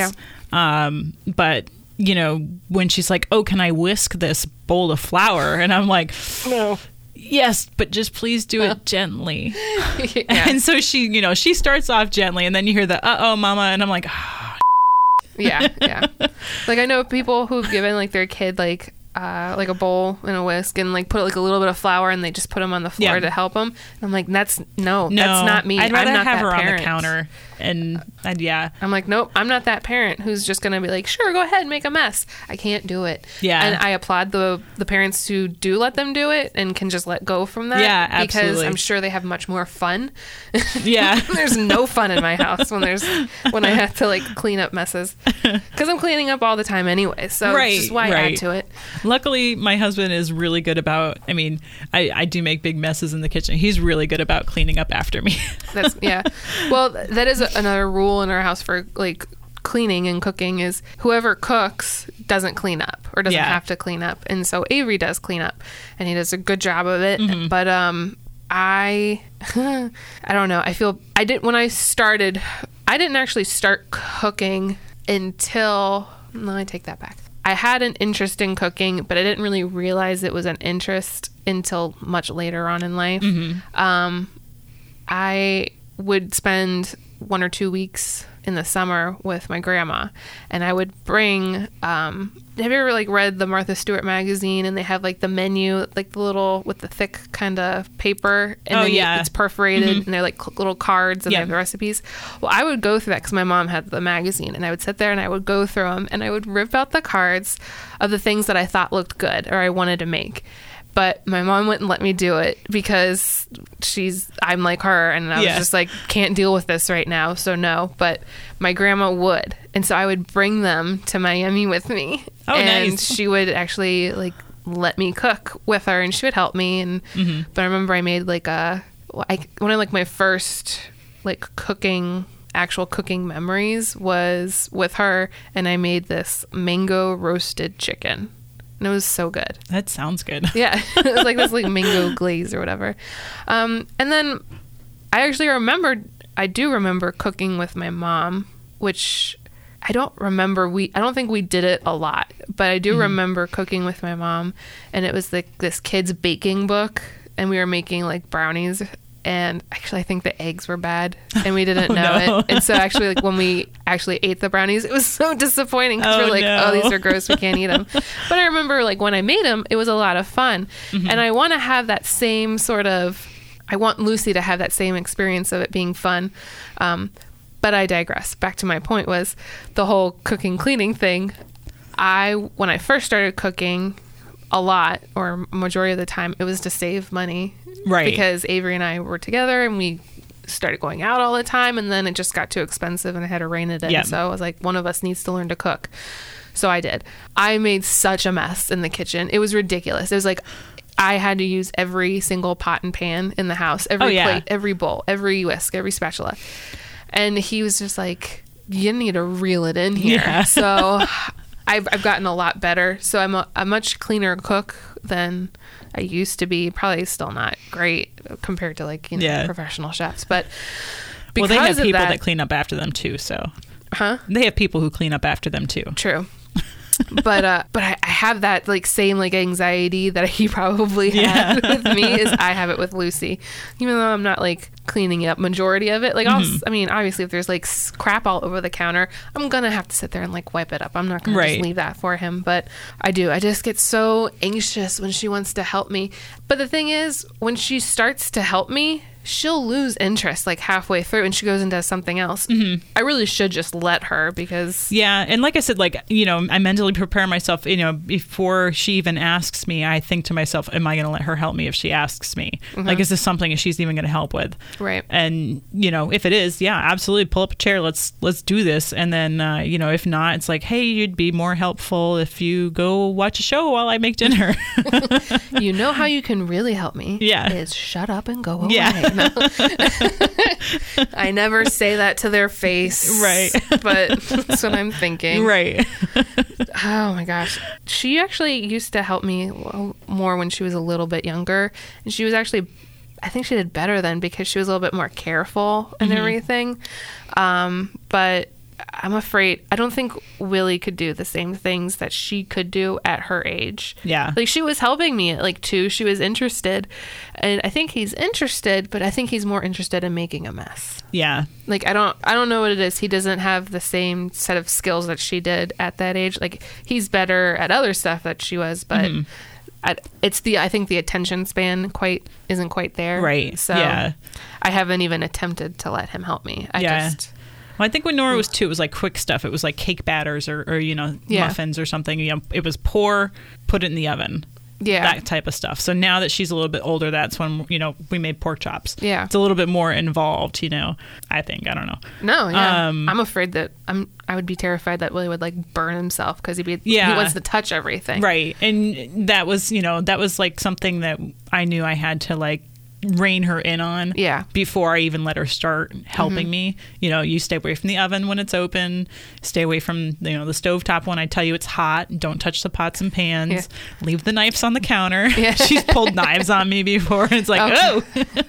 But, you know, when she's like, oh, can I whisk this bowl of flour? And I'm like, no. Yes, but just please do it gently. And so she starts off gently, and then you hear the, uh-oh, mama. And I'm like, oh, yeah. Like, I know people who've given, like, their kid, like a bowl and a whisk and, like, put, like, a little bit of flour, and they just put them on the floor to help them. And I'm like, that's not me. I'd rather I'm not have that her parent on the counter. And I'm like, nope, I'm not that parent who's just going to be like, sure, go ahead, make a mess. I can't do it. Yeah. And I applaud the parents who do let them do it and can just let go from that. Yeah, absolutely. Because I'm sure they have much more fun. Yeah. There's no fun in my house when I have to, like, clean up messes. Because I'm cleaning up all the time anyway. So it's just why I add to it. Luckily, my husband is really good about, I mean, I do make big messes in the kitchen. He's really good about cleaning up after me. Well, that is another rule in our house for, like, cleaning and cooking is whoever cooks doesn't clean up or doesn't have to clean up. And so Avery does clean up, and he does a good job of it. But I don't know. When I started, I didn't actually start cooking until, no, I take that back. I had an interest in cooking, but I didn't really realize it was an interest until much later on in life. I would spend 1 or 2 weeks in the summer with my grandma, and I would bring have you ever, like, read the Martha Stewart magazine, and they have, like, the menu, like, the little with the thick kind of paper, and it's perforated, and they're like little cards, and they have the recipes. Well, I would go through that because my mom had the magazine, and I would sit there and I would go through them, and I would rip out the cards of the things that I thought looked good or I wanted to make. But my mom wouldn't let me do it because I'm like her, and I was just like, can't deal with this right now, so no. But my grandma would, and so I would bring them to Miami with me. Oh, and nice. She would actually, like, let me cook with her, and she would help me. And but I remember I made, like, one of, like, my first like actual cooking memories was with her, and I made this mango roasted chicken. And it was so good. That sounds good. Yeah. It was like this like mango glaze or whatever. And then I do remember cooking with my mom, which I don't think we did it a lot, but I do remember cooking with my mom, and it was like this kid's baking book, and we were making like brownies, and actually I think the eggs were bad and we didn't know it. And so actually like when we actually ate the brownies, it was so disappointing because we're like, oh, these are gross, we can't eat them. But I remember like when I made them, it was a lot of fun. And I want to have that same I want Lucy to have that same experience of it being fun. But I digress. Back to my point was the whole cooking, cleaning thing. When I first started cooking a lot, or majority of the time, it was to save money. Right. Because Avery and I were together and we started going out all the time, and then it just got too expensive and I had to rein it in. Yep. So I was like, one of us needs to learn to cook. So I did. I made such a mess in the kitchen. It was ridiculous. It was like I had to use every single pot and pan in the house, every plate, every bowl, every whisk, every spatula. And he was just like, you need to reel it in here. Yeah. So I've gotten a lot better. So I'm a much cleaner cook than I used to be. Probably still not great compared to like, professional chefs. But because they have people that clean up after them too. So they have people who clean up after them too. True. But I have that like same like anxiety that he probably had with me is I have it with Lucy, even though I'm not like cleaning up majority of it. Like I mean, obviously if there's like crap all over the counter, I'm gonna have to sit there and like wipe it up. I'm not gonna just leave that for him. But I just get so anxious when she wants to help me. But the thing is, when she starts to help me, she'll lose interest like halfway through and she goes and does something else. I really should just let her because... Yeah. And like I said, like, I mentally prepare myself, before she even asks me, I think to myself, am I going to let her help me if she asks me? Like, is this something she's even going to help with? Right. And, if it is, absolutely pull up a chair. Let's do this. And then, if not, it's like, hey, you'd be more helpful if you go watch a show while I make dinner. You know how you can really help me? Yeah. Is shut up and go away. Yeah. No. I never say that to their face. Right. But that's what I'm thinking. Right. Oh my gosh. She actually used to help me more when she was a little bit younger. And she was actually, I think she did better then because she was a little bit more careful and everything. But I'm afraid, I don't think Willie could do the same things that she could do at her age. Yeah. Like she was helping me at like 2. She was interested. And I think he's interested, but I think he's more interested in making a mess. Yeah. Like I don't know what it is. He doesn't have the same set of skills that she did at that age. Like he's better at other stuff that she was, but I think the attention span isn't quite there. Right. So I haven't even attempted to let him help me. Well, I think when Nora was 2, it was like quick stuff. It was like cake batters or muffins or something. It was pour, put it in the oven. Yeah. That type of stuff. So now that she's a little bit older, that's when, we made pork chops. Yeah. It's a little bit more involved, I think. I don't know. No, yeah. I'm afraid that I would be terrified that Willie would like burn himself because he wants to touch everything. Right. And that was like something that I knew I had to like rein her in on before I even let her start helping me. You stay away from the oven when it's open, stay away from the stovetop when I tell you it's hot, don't touch the pots and pans, leave the knives on the counter. She's pulled knives on me before and it's like oh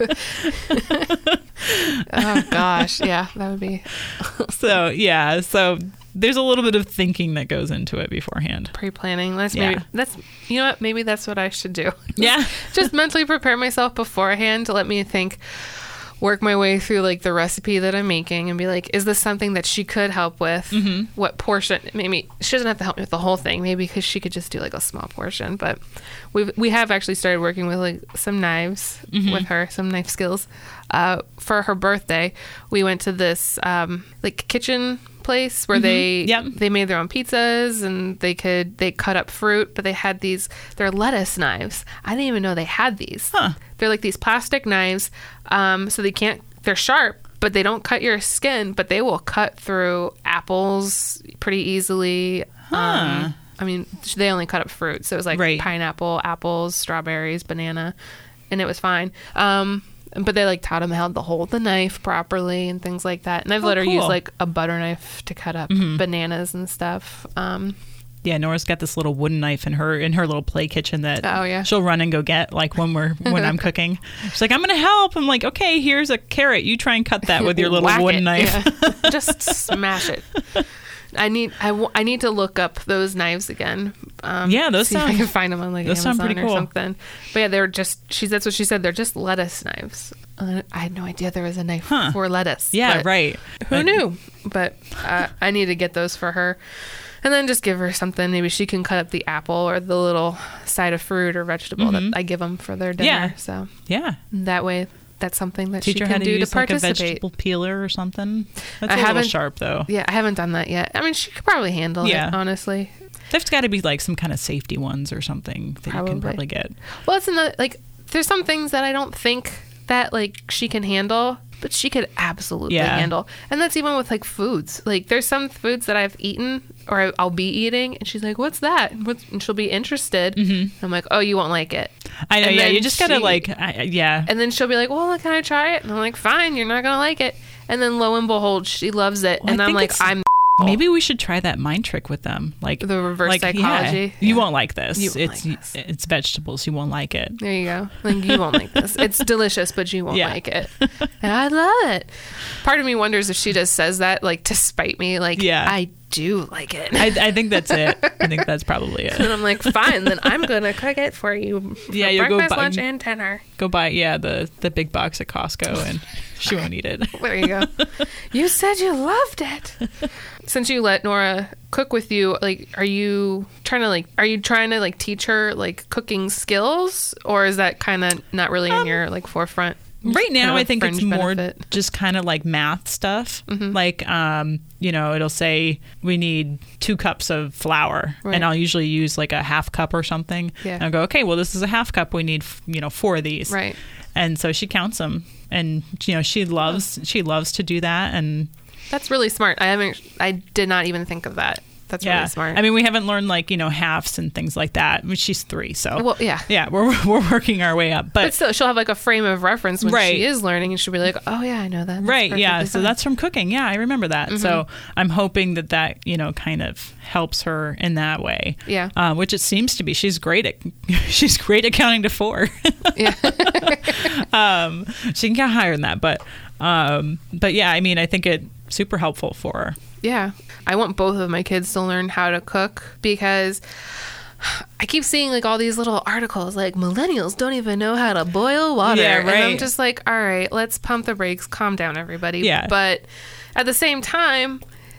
gosh, that would be so there's a little bit of thinking that goes into it beforehand. Pre-planning. Maybe that's what I should do. Yeah. Just mentally prepare myself beforehand to let me work my way through like the recipe that I'm making and be like, is this something that she could help with? What portion? Maybe she doesn't have to help me with the whole thing, maybe because she could just do like a small portion. But we have actually started working with like some knives with her, some knife skills. For her birthday, we went to this like kitchen place where they made their own pizzas and they cut up fruit, but they had their lettuce knives. I didn't even know they had these. They're like these plastic knives, so they're sharp, but they don't cut your skin, but they will cut through apples pretty easily. They only cut up fruit, so it was like pineapple, apples, strawberries, banana, and it was fine. But they like taught him how to hold the knife properly and things like that. And I've let her use like a butter knife to cut up bananas and stuff. Yeah, Nora's got this little wooden knife in her little play kitchen that she'll run and go get like when I'm cooking. She's like, I'm gonna help. I'm like, okay, here's a carrot. You try and cut that with your little wooden knife. Yeah. Just smash it. I need to look up those knives again. Those see sound. if I can find them on like Amazon pretty cool. or something. But yeah, they're just. That's what she said. They're just lettuce knives. I had no idea there was a knife for lettuce. Yeah, right. Who knew? But I need to get those for her. And then just give her something. Maybe she can cut up the apple or the little side of fruit or vegetable that I give them for their dinner. Yeah. So that way, that's something that Teach she her can how to do use to like a participate. vegetable peeler or something. That's a little sharp though. Yeah, I haven't done that yet. I mean, she could probably handle it, honestly. There's got to be like some kind of safety ones or something that you can probably get. Well, it's another, like, there's some things that I don't think that like she can handle, but she could absolutely handle. And that's even with like foods. Like there's some foods that I've eaten or I'll be eating and she's like, what's that? And she'll be interested. I'm like, oh, you won't like it. I know. You just gotta like, And then she'll be like, well, can I try it? And I'm like, fine, you're not gonna like it. And then lo and behold, she loves it. Well, and I'm like, maybe we should try that mind trick with them, like the reverse psychology. You won't like this. It's it's vegetables. You won't like it. There you go. Like you won't like this. It's delicious, but you won't like it. And I love it. Part of me wonders if she just says that like to spite me. Like I do like it. I think that's it. I think that's probably it. And I'm like, fine, then I'm gonna cook it for you. For you'll breakfast, go lunch, and dinner. Go buy the big box at Costco and she won't eat it. There you go. You said you loved it. Since you let Nora cook with you, like, are you trying to like teach her like cooking skills, or is that kind of not really in your like forefront? Right now, I think it's more just kind of like math stuff. Like, it'll say we need 2 cups of flour, and I'll usually use like a half cup or something. Yeah. And I'll go, okay, well, this is a half cup. We need 4 of these. Right. And so she counts them, and she loves to do that, and that's really smart. I did not even think of that. That's really smart. I mean, we haven't learned like, halves and things like that. I mean, she's 3, so yeah, we're working our way up. But still, she'll have like a frame of reference when she is learning, and she'll be like, oh yeah, I know that. Right. Yeah. So that's from cooking. Yeah, I remember that. So I'm hoping that kind of helps her in that way. Yeah. Which it seems to be. She's great at counting to 4. Yeah. She can count higher than that, but yeah, I mean, I think it's super helpful for her. Yeah. I want both of my kids to learn how to cook because I keep seeing like all these little articles like millennials don't even know how to boil water. Yeah, right. And I'm just like, all right, let's pump the brakes, calm down, everybody. Yeah. But at the same time,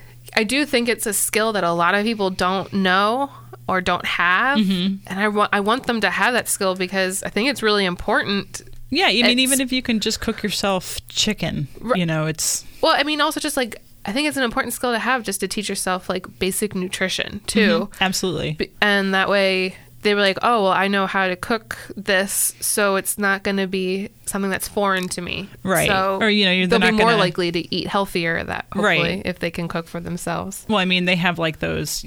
I do think it's a skill that a lot of people don't know or don't have. And I want them to have that skill because I think it's really important. Yeah. I mean, even if you can just cook yourself chicken, it's... Well, I mean, also just like, I think it's an important skill to have just to teach yourself like basic nutrition too. Absolutely. And that way they were like, oh, well, I know how to cook this, so it's not going to be something that's foreign to me. Right. So or, they'll be more likely to eat healthier hopefully if they can cook for themselves. Well, I mean, they have like those,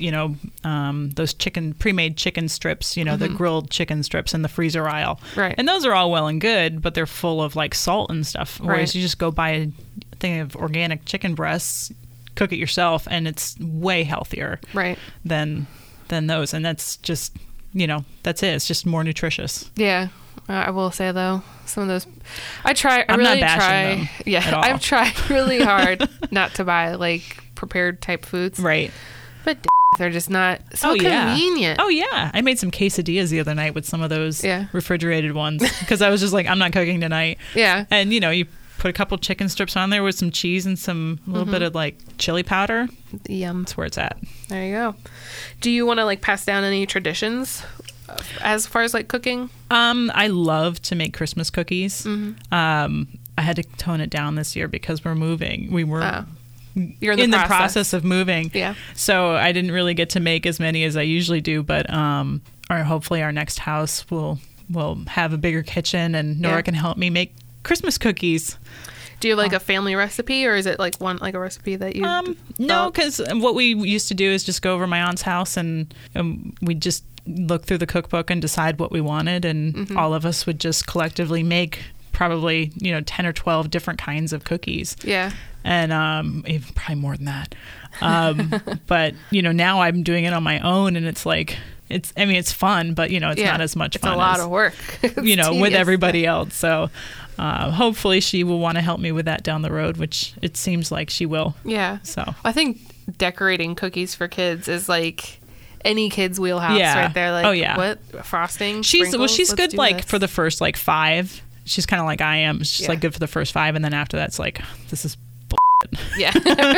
those pre-made chicken strips, the grilled chicken strips in the freezer aisle. Right. And those are all well and good, but they're full of like salt and stuff. Whereas you just go buy a thing of organic chicken breasts, cook it yourself, and it's way healthier than those. And that's just... that's it. It's just more nutritious. Yeah. I will say though, some of those, I'm not bashing them. Yeah. At all. I've tried really hard not to buy like prepared type foods. Right. But they're just not so convenient. Oh yeah. I made some quesadillas the other night with some of those refrigerated ones because I was just like, I'm not cooking tonight. Yeah. And you put a couple chicken strips on there with some cheese and some little bit of like chili powder. Yum. That's where it's at. There you go. Do you want to like pass down any traditions as far as like cooking? I love to make Christmas cookies. I had to tone it down this year because we're moving. We were You're in the process of moving. Yeah. So I didn't really get to make as many as I usually do, but hopefully our next house will have a bigger kitchen and Nora can help me make Christmas cookies. Do you have like a family recipe, or is it like a recipe that you no, because what we used to do is just go over my aunt's house and we just look through the cookbook and decide what we wanted, and all of us would just collectively make probably, 10 or 12 different kinds of cookies. Yeah. And even probably more than that. But, now I'm doing it on my own, and it's like, it's fun, but, it's not as much fun. It's a lot of work. With everybody else. So hopefully she will want to help me with that down the road, which it seems like she will. Yeah. So I think decorating cookies for kids is like any kid's wheelhouse right there. Like, oh, yeah. What? Frosting? She's Sprinkles? good Let's do for the first 5. She's kind of like I am. She's good for the first 5, and then after that's like, this is yeah.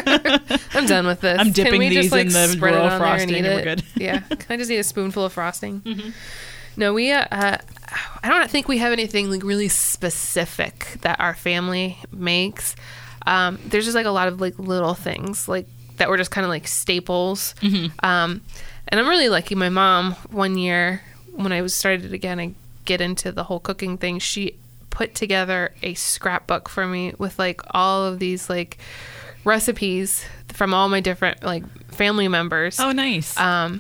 I'm done with this. I'm dipping these in the spread royal it on frosting there and we're good. Yeah. Can I just eat a spoonful of frosting? Mm-hmm. No, we I don't think we have anything like really specific that our family makes. There's just like a lot of like little things like that were just kind of like staples. Mm-hmm. And I'm really lucky. My mom, one year when I started again to get into the whole cooking thing, she put together a scrapbook for me with like all of these like recipes from all my different like family members. Oh, nice.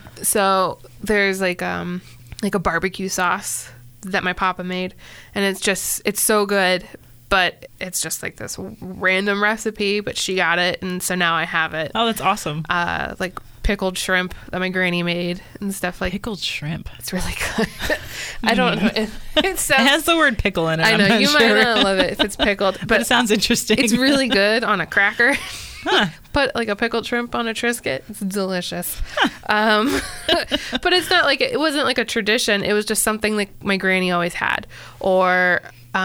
So there's like a barbecue sauce that my papa made, and it's so good, but it's just like this random recipe, but she got it, and so now I have it. Oh, that's awesome. Like pickled shrimp that my granny made and stuff like pickled shrimp. It's really good. I don't know. It sounds, it has the word pickle in it. I know you might not love it if it's pickled, but it sounds interesting. It's really good on a cracker. Huh. Put like a pickled shrimp on a Triscuit. It's delicious. Huh. But it's not like it wasn't like a tradition. It was just something like my granny always had, or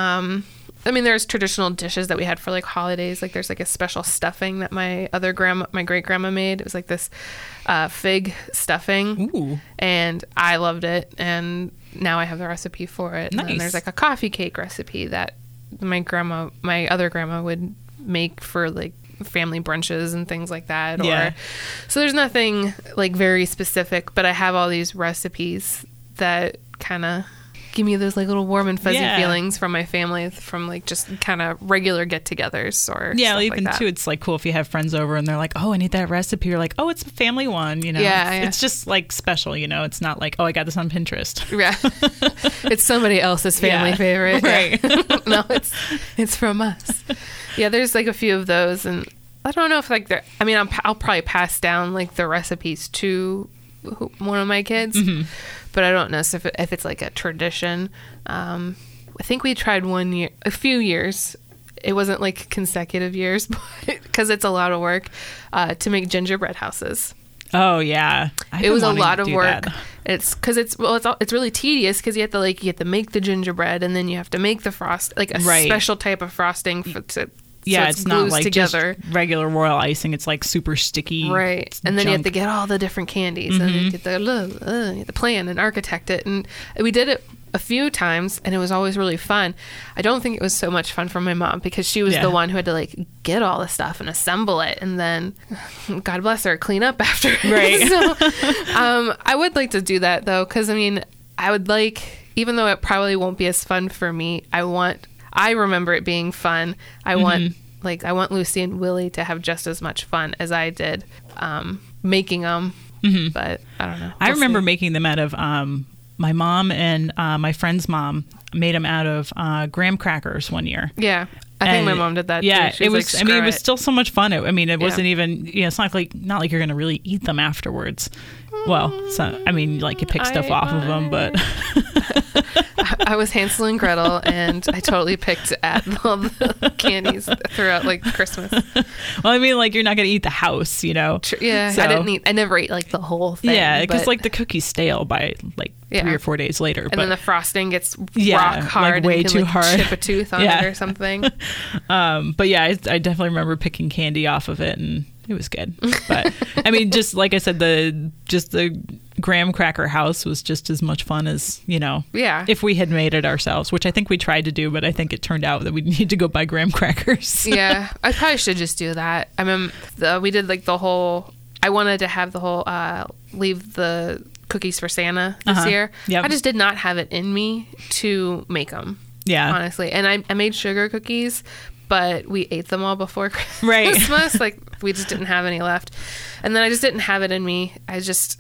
there's traditional dishes that we had for like holidays. Like there's like a special stuffing that my great grandma made. It was like this fig stuffing. Ooh. And I loved it. And now I have the recipe for it. Nice. And then there's like a coffee cake recipe that my other grandma would make for like family brunches and things like that. So there's nothing like very specific, but I have all these recipes that kind of give me those like little warm and fuzzy feelings from my family, from like just kind of regular get-togethers or stuff even like that. too, it's like cool if you have friends over and they're like, oh, I need that recipe. You're like, oh, it's a family one, It's just like special, it's not like, oh, I got this on Pinterest. Yeah. It's somebody else's family favorite. Right. Yeah. No, it's from us. Yeah, there's like a few of those, and I don't know if like I'll probably pass down like the recipes to one of my kids. Mm-hmm. But I don't know if it's like a tradition. I think we tried a few years. It wasn't like consecutive years, because it's a lot of work to make gingerbread houses. Oh yeah, it was a lot of work. That. It's because it's really tedious because you have to make the gingerbread, and then you have to make the frost, like a special type of frosting it's not like together. Just regular royal icing. It's like super sticky. Right. And then you have to get all the different candies, and you have to plan and architect it. And we did it a few times, and it was always really fun. I don't think it was so much fun for my mom, because she was the one who had to like get all the stuff and assemble it, and then, God bless her, clean up after. Right. So I would like to do that though, because I would like, even though it probably won't be as fun for me, I remember it being fun. I want Lucy and Willie to have just as much fun as I did making them. Mm-hmm. But I don't know. I remember making them out of my mom and my friend's mom made them out of graham crackers one year. Yeah. I think my mom did that too. She was it was still so much fun. It wasn't even, it's not like you're going to really eat them afterwards. Well, you pick stuff off of them, but I was Hansel and Gretel, and I totally picked at all the candies throughout like Christmas. Well, you're not going to eat the house, Yeah, so, I never ate like the whole thing. Yeah, because like the cookie's stale by like 3 or 4 days later. And then the frosting gets rock hard, like way and you can, too hard. Chip a tooth on it or something. But yeah, I definitely remember picking candy off of it, and it was good. But just like I said, the graham cracker house was just as much fun as, if we had made it ourselves, which I think we tried to do, but I think it turned out that we need to go buy graham crackers. Yeah, I probably should just do that. We did like the whole, I wanted to have the whole, leave the cookies for Santa this year. Yep. I just did not have it in me to make them. Yeah. Honestly. And I made sugar cookies, but we ate them all before Christmas. Right. Like we just didn't have any left. And then I just didn't have it in me.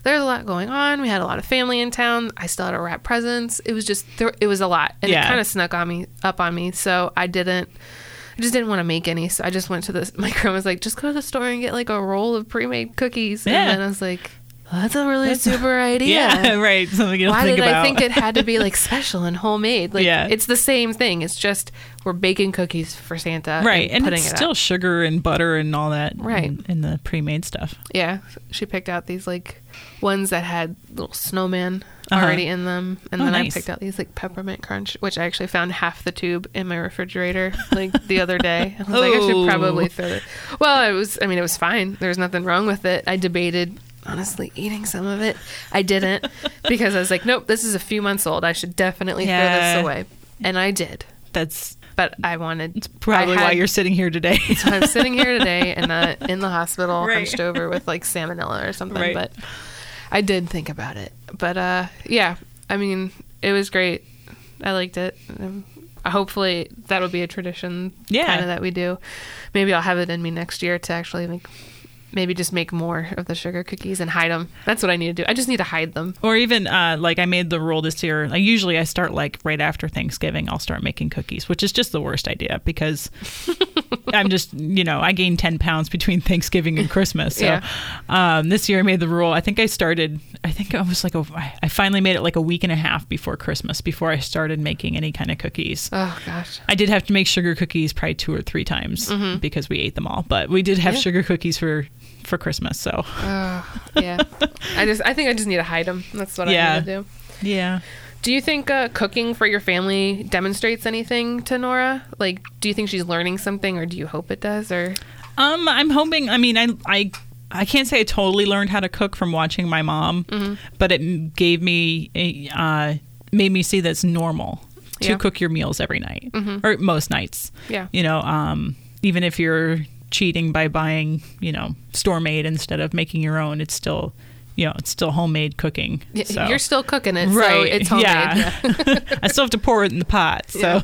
there was a lot going on. We had a lot of family in town. I still had to wrap presents. It was just, it was a lot. And it kind of snuck up on me. So I just didn't want to make any. So I just went to my grandma was like, just go to the store and get like a roll of pre-made cookies. And then I was like, well, that's a really super idea. Yeah, right. Something you don't think about. Why did I think it had to be like special and homemade? Like, it's the same thing. It's just we're baking cookies for Santa. Right. And putting it's still sugar and butter and all that. Right. In the pre-made stuff. Yeah. She picked out these like ones that had little snowman already in them. And then I picked out these like peppermint crunch, which I actually found half the tube in my refrigerator like the other day. I was like, I should probably throw it. Well, it was fine. There was nothing wrong with it. I debated honestly eating some of it. I didn't because I was like, nope, this is a few months old. I should definitely throw this away. And I did. But I wanted... It's probably why you're sitting here today. So I'm sitting here today and in the hospital hunched over with like salmonella or something. Right. But I did think about it. But yeah, I mean, it was great. I liked it. Hopefully that'll be a tradition kind of that we do. Maybe I'll have it in me next year to actually maybe just make more of the sugar cookies and hide them. That's what I need to do. I just need to hide them. Or even like I made the rule this year. Like usually I start like right after Thanksgiving, I'll start making cookies, which is just the worst idea because I'm just, I gained 10 pounds between Thanksgiving and Christmas. So this year I made the rule. I think I was like, I finally made it like a week and a half before Christmas, before I started making any kind of cookies. Oh gosh. I did have to make sugar cookies probably 2 or 3 times because we ate them all, but we did have sugar cookies for Christmas. So yeah, I think I just need to hide them. That's what I need to do. Yeah. Do you think cooking for your family demonstrates anything to Nora? Like, do you think she's learning something, or do you hope it does? Or I'm hoping. I mean, I can't say I totally learned how to cook from watching my mom, but it gave me made me see that it's normal to cook your meals every night or most nights. Yeah. Even if you're cheating by buying, store made instead of making your own, it's still homemade cooking. So. You're still cooking it, right? So it's homemade. Yeah. I still have to pour it in the pot. So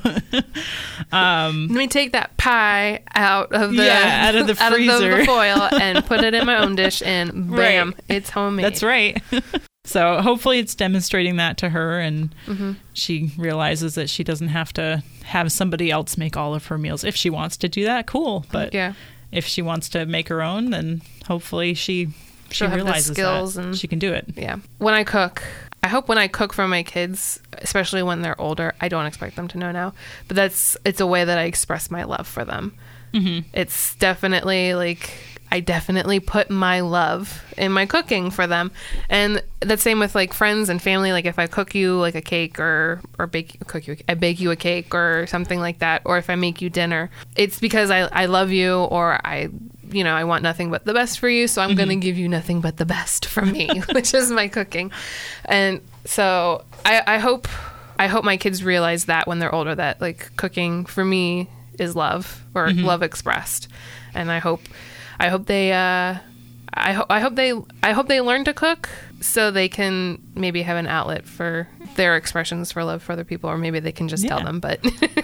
let me take that pie out of the freezer, out of the foil, and put it in my own dish, and bam, it's homemade. That's right. So hopefully it's demonstrating that to her, and she realizes that she doesn't have to have somebody else make all of her meals. If she wants to do that, cool. But if she wants to make her own, then hopefully she realizes that she can do it. Yeah. When I cook, I hope when I cook for my kids, especially when they're older, I don't expect them to know now, but it's a way that I express my love for them. It's definitely like, I definitely put my love in my cooking for them. And that's same with like friends and family. Like if I cook you like a cake or I bake you a cake or something like that, or if I make you dinner, it's because I love you, or I want nothing but the best for you. So I'm going to give you nothing but the best from me, which is my cooking. And so I hope my kids realize that when they're older, that like cooking for me is love, or love expressed. And I hope they learn to cook so they can maybe have an outlet for their expressions for love for other people, or maybe they can just tell them. But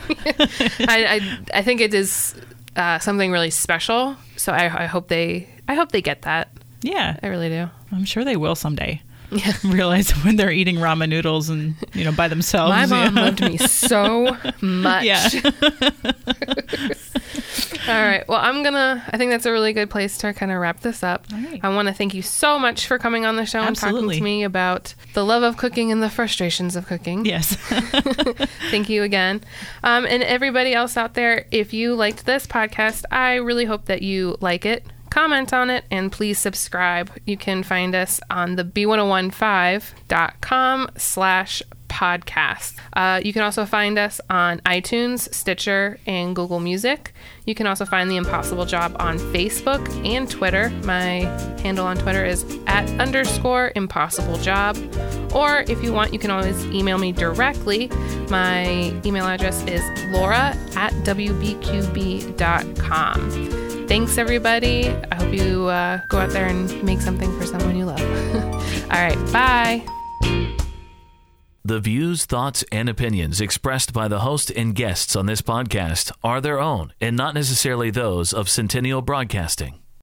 I think it is something really special. So I hope they get that. Yeah, I really do. I'm sure they will someday. Yeah. Realize when they're eating ramen noodles and by themselves. My mom loved me so much. Yeah. All right. Well, I think that's a really good place to kind of wrap this up. Right. I want to thank you so much for coming on the show and talking to me about the love of cooking and the frustrations of cooking. Yes. Thank you again. And everybody else out there, if you liked this podcast, I really hope that you like it. Comment on it, and please subscribe. You can find us on the b1015.com/podcast. You can also find us on iTunes, Stitcher, and Google Music. You can also find The Impossible Job on Facebook and Twitter. My handle on Twitter is @_impossiblejob. Or if you want, you can always email me directly. My email address is laura@wbqb.com. Thanks, everybody. I hope you go out there and make something for someone you love. All right. Bye. The views, thoughts, and opinions expressed by the host and guests on this podcast are their own and not necessarily those of Centennial Broadcasting.